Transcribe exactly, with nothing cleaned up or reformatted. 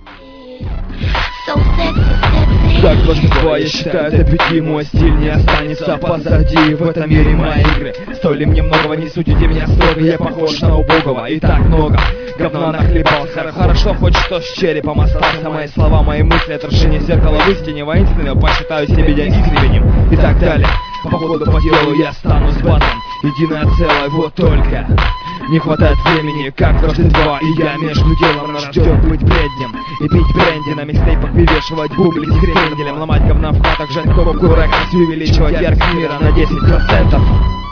Так дважды два, я считаю, это беги, мой стиль не останется позади. В этом мире мои игры стоили мне многого, не судите меня строго, я похож на убогого. И так много говна нахлебался. Хорошо хоть что с черепом остался. Мои слова, мои мысли, отражение зеркала в истине воинственно, посчитаю себе я искренним. И так далее. По ходу по делу я стану с батом единое целое, вот только не хватает времени, как дважды два. И я между делом рожден быть бреднем и пить бренди, на микстейпах вывешивать бублики с кренделем, ломать говна в хатах, жать коробку рэкордс и увеличивать яркость мира на десять процентов.